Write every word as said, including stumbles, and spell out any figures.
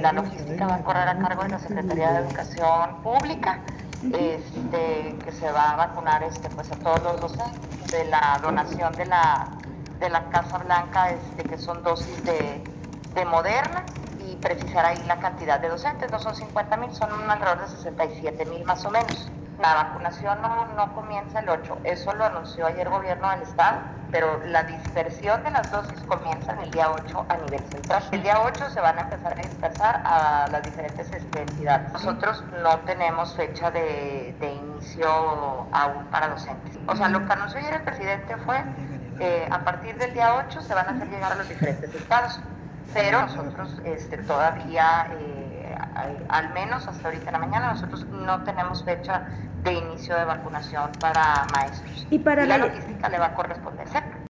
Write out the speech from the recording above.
la logística va a correr a cargo de la Secretaría de Educación Pública, este, que se va a vacunar este, pues, a todos los docentes de la donación de la, de la Casa Blanca, este, que son dosis de, de Moderna, y precisar ahí la cantidad de docentes. No son cincuenta mil, son alrededor de sesenta y siete mil más o menos. La vacunación no, no comienza el ocho, eso lo anunció ayer el gobierno del estado, pero la dispersión de las dosis comienza el día ocho a nivel central. El día ocho se van a empezar a dispersar a las diferentes entidades. Nosotros no tenemos fecha de, de inicio aún para docentes. O sea, lo que anunció ayer el presidente fue, eh, a partir del día ocho se van a hacer llegar a los diferentes estados, pero nosotros este, todavía... Eh, al menos hasta ahorita en la mañana, nosotros no tenemos fecha de inicio de vacunación para maestros. Y, para y la, la logística le va a corresponder.